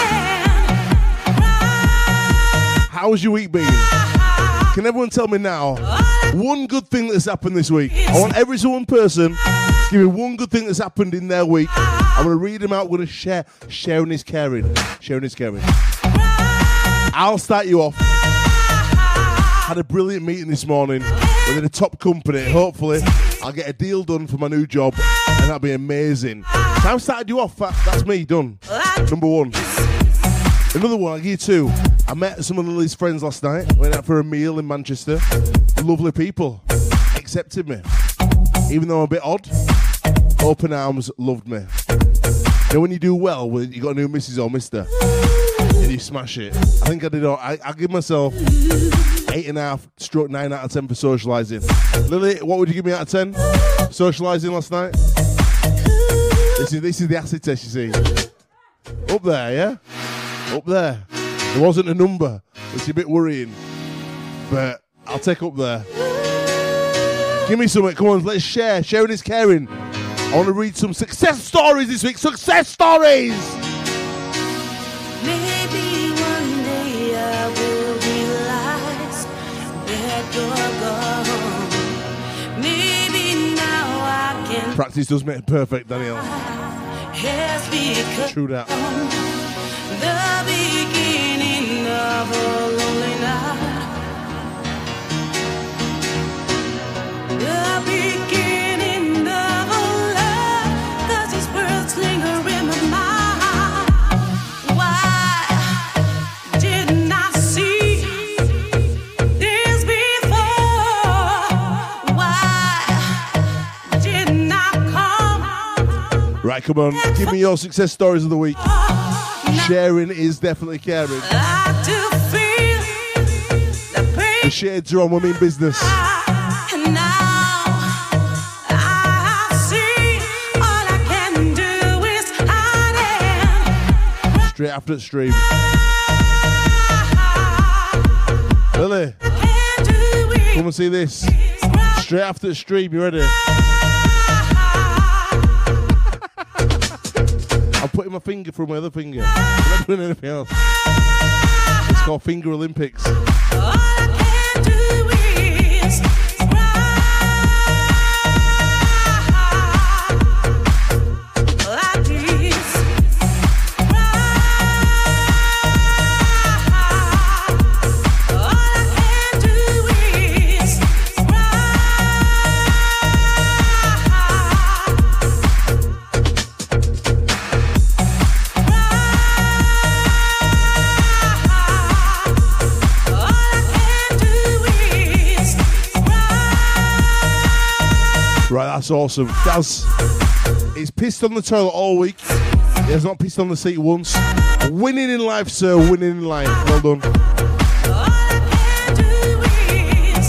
How's your week been? Can everyone tell me now one good thing that's happened this week? I want every single person to give me one good thing that's happened in their week. I'm going to read them out. We're going to share. Sharing is caring. Sharing is caring. I'll start you off. Had a brilliant meeting this morning within a top company. Hopefully, I'll get a deal done for my new job, and that'll be amazing. So I started you off. That, that's me, done. Number one. Another one, I'll give you two. I met some of Lily's friends last night. Went out for a meal in Manchester. Lovely people. Accepted me. Even though I'm a bit odd, open arms loved me. You know when you do well, when you got a new missus or mister, and you smash it. I think I did all. I, I give myself eight and a half, stroke nine out of ten for socialising. Lily, what would you give me out of ten? Socialising last night? This is this is the acid test, you see. Up there, yeah? Up there. There wasn't a number, which is a bit worrying. But I'll take up there. Give me something. Come on, let's share. Sharing is caring. I want to read some success stories this week. Success stories! maybe one day I will realize that you're gone. Maybe now I can Practice does make it perfect, Danielle. has become True that. the beginning of a lonely night. The beginning of a love, 'cause these words linger in my mind. Why didn't I see this before? Why didn't I come? Right, come on. Give me your success stories of the week. Sharing is definitely caring. I do feel the pain. The shades are on, we mean business. And now I see all I can do is hide it. Straight after the stream. Lily, Can't do it. come and see this. Straight after the stream, you ready? I'm putting my finger through my other finger. I'm not doing anything else. It's called Finger Olympics. All I can do is cry like this. All I can do is Right, that's awesome. That's, he's pissed on the toilet all week. He has not pissed on the seat once. Winning in life, sir. Winning in life. Well done. all I can do is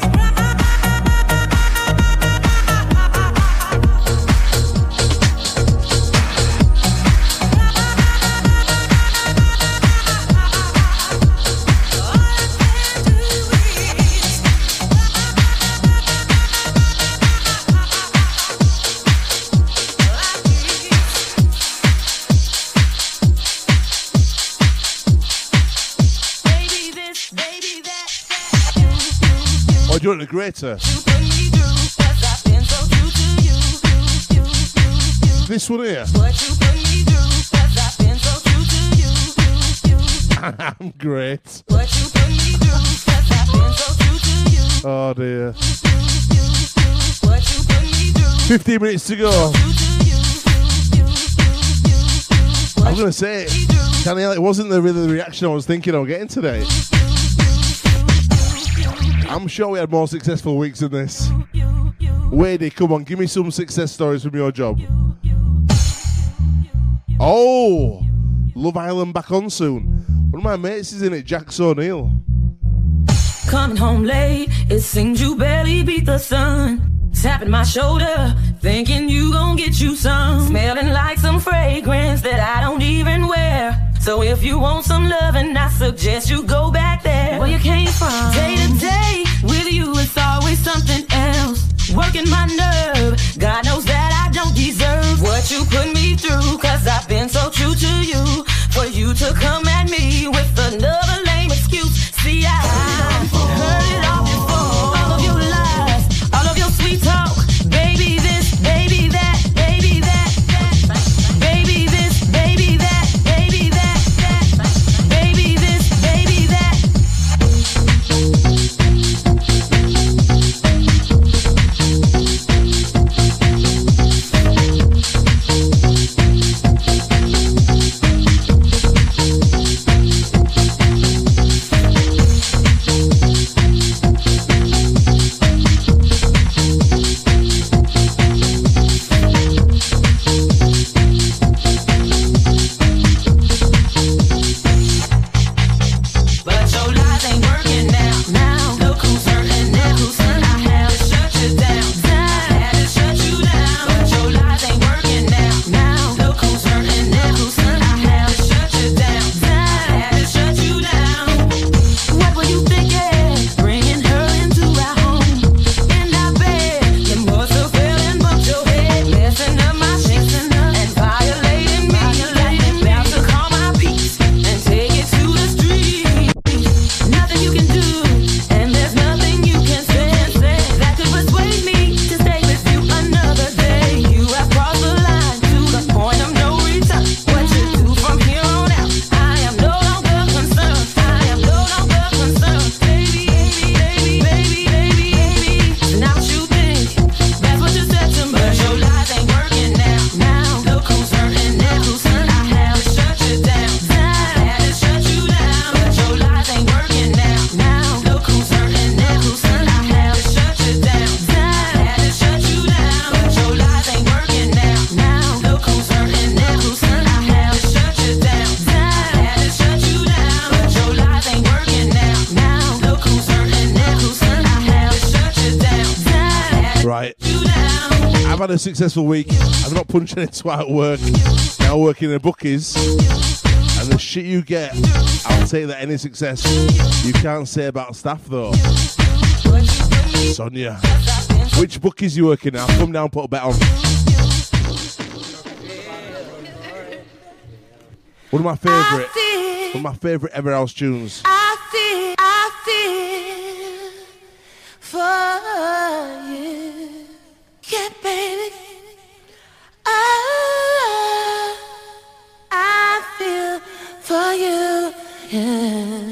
baby this, baby that, that you, you, you. Oh, you're doing a greater. You put me through, 'cause I've been so true to you, you, you, you, you. This one here. What you put me through, 'cause I've been so true to you, you, you. I'm great. What you put me through. Oh dear. fifteen minutes to go. I was going to say, Danielle, it wasn't the really the reaction I was thinking of getting today. I'm sure we had more successful weeks than this. Wadey, come on, give me some success stories from your job. Oh, Love Island back on soon. One of my mates is in it, Jax O'Neill. Coming home late, it seems you barely beat the sun. Tapping my shoulder, thinking you gon' get you some. Smelling like some fragrance that I don't even wear. So if you want some loving, I suggest you go back there where you came from. Day to day, with you it's always something else. Working my nerve, God knows that I don't deserve what you put me through. Cause I've been so true to you, for you to come at me with another lame excuse. See, I heard it all before. All of your lies, all of your sweet talk. Baby this, baby that, baby that, that. Baby this, baby that, baby that, that. Baby this, baby that. A successful week. I'm not punching it twice at work. Now working in bookies, and the shit you get, I'll take that any success. You can't say about staff though. Sonia, which bookies you working now? Come down, put a bet on. One of my favourite, one of my favourite Ever House tunes. I feel, I feel for you. Yeah, baby. Oh, I feel for you. Yeah.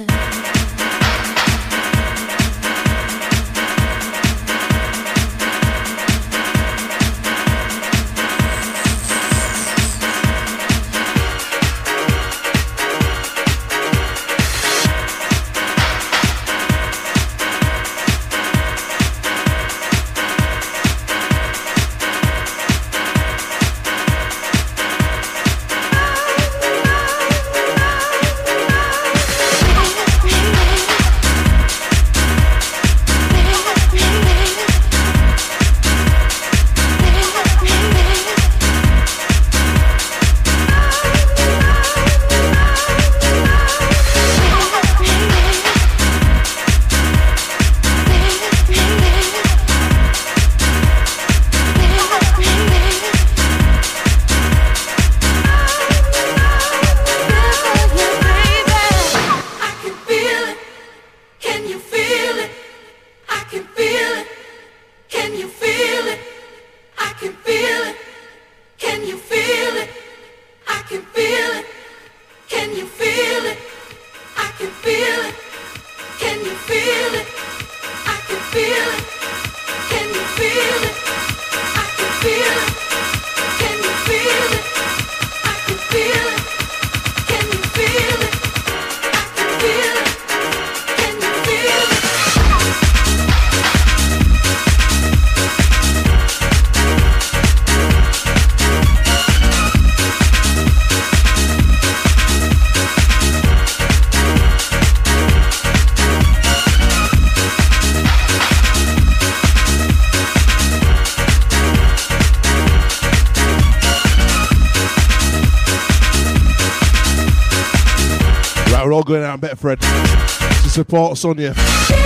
Tonight we're all going out in Betfred to support Sonia.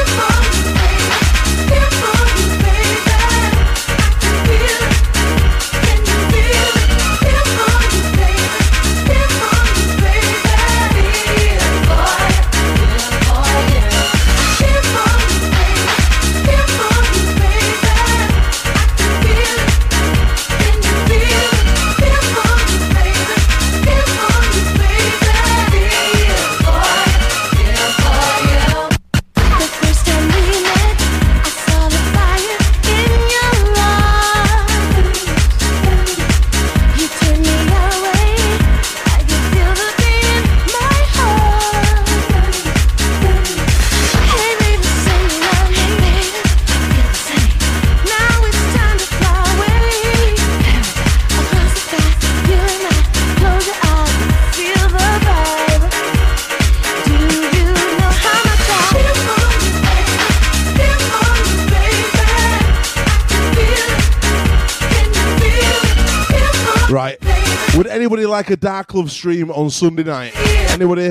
Right. Would anybody like a Dark Love stream on Sunday night? Anybody?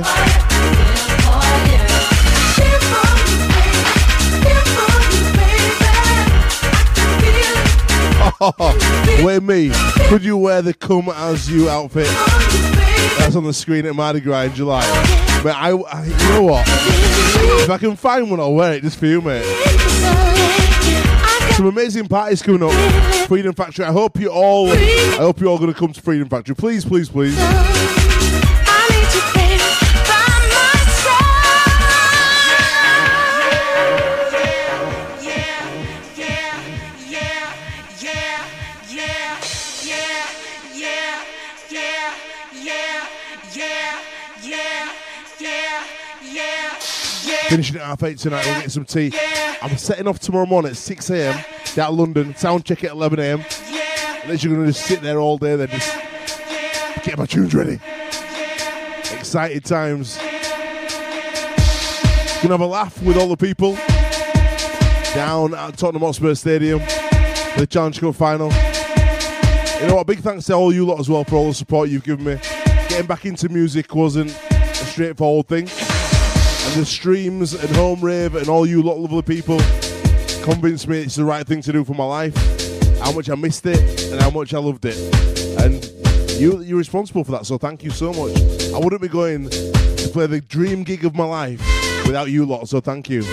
Oh, wear me. Could you wear the Come As You outfit that's on the screen at Mardi Gras in July? But I, I, you know what? If I can find one, I'll wear it just for you, mate. Some amazing parties coming up. Freedom Factory. I hope you all. I hope you're all going to come to Freedom Factory. Please, please, please. Finishing at half eight tonight, we'll get some tea. I'm setting off tomorrow morning at six a m down to London. Sound check at eleven a m And then you're going to just sit there all day, then just get my tunes ready. Excited times. Gonna have a laugh with all the people down at Tottenham Hotspur Stadium for the Challenge Cup final. You know what? Big thanks to all you lot as well for all the support you've given me. Getting back into music wasn't a straightforward thing. And the streams and home rave and all you lot lovely people convinced me it's the right thing to do for my life. How much I missed it and how much I loved it. And you, you're responsible for that, so thank you so much. I wouldn't be going to play the dream gig of my life without you lot, so thank you.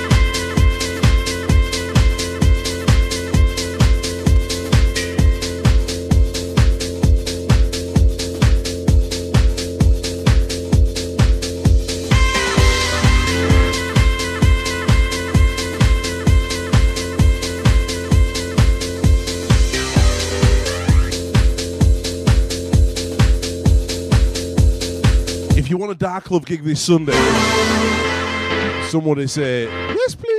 If you want a Dark Love gig this Sunday, somebody say, yes, please.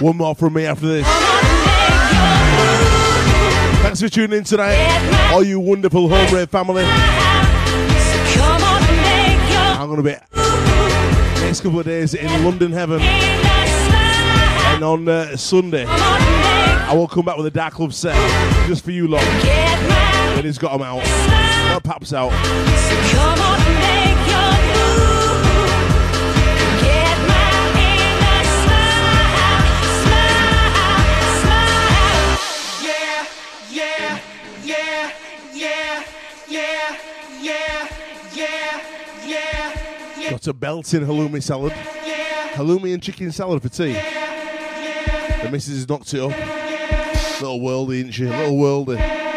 One more from me after this. Thanks for tuning in tonight, all you wonderful Home Rave family. I'm going to be next couple of days in London Heaven, and on uh, Sunday I will come back with a Dark Club set just for you lot. And he's got them out. Got Paps out. Got a belting halloumi salad. Halloumi and chicken salad for tea. The missus has knocked it up. Little worldie, isn't she? Little worldie.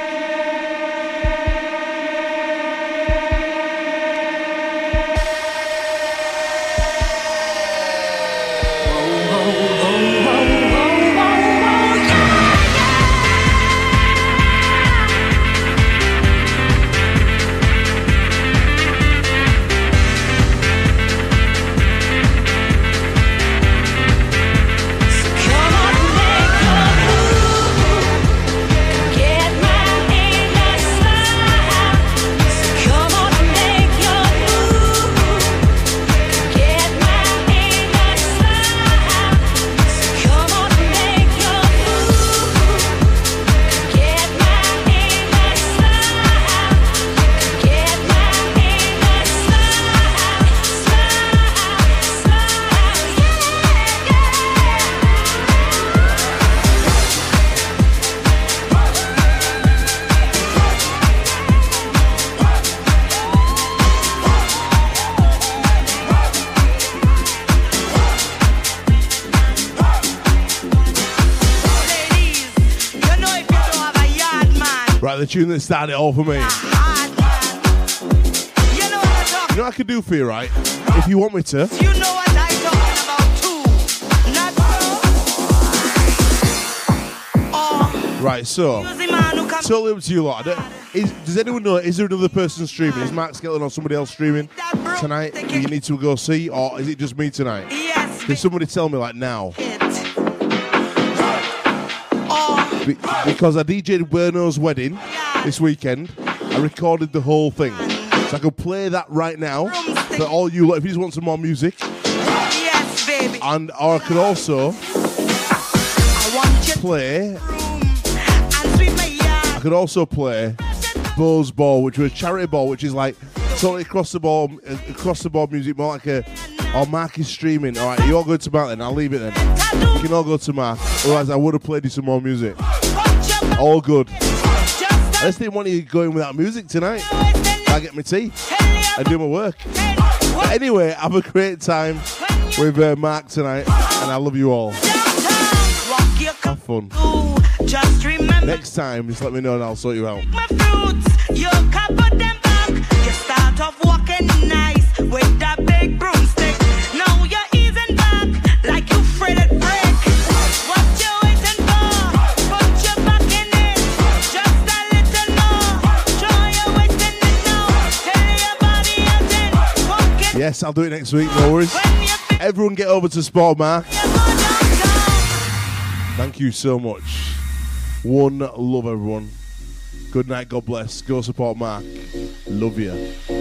The tune that started it all for me. You know what I could do for you, right? If you want me to. You know what I'm talking about too. Not oh. Right, so totally up to you lot. Is, does anyone know? Is there another person streaming? Is Mark Skeleton or somebody else streaming tonight that you need to go see, or is it just me tonight? Yes. Can somebody tell me like now? Be- because I DJed Werno's wedding this weekend. I recorded the whole thing. So I can play that right now for all you lot if you just want some more music. Yes, baby. And or I could also play I could also play Bo's Ball, which was a charity ball, which is like totally across the board across the board music, more like a or Mark is streaming. Alright, you all go to Mark then, I'll leave it then. You can all go to Mark. Otherwise I would have played you some more music. All good. I just didn't want you going without music tonight. I get my tea and do my work. But anyway, have a great time with uh, Mark tonight, and I love you all. Have fun. Next time, just let me know and I'll sort you out. You start off walking nice with that big broomstick. Now you're easing back like you fretted break. Yes, I'll do it next week, no worries. Everyone get over to Sport Mark. Thank you so much. One love, everyone. Good night, God bless. Go support Mark. Love you.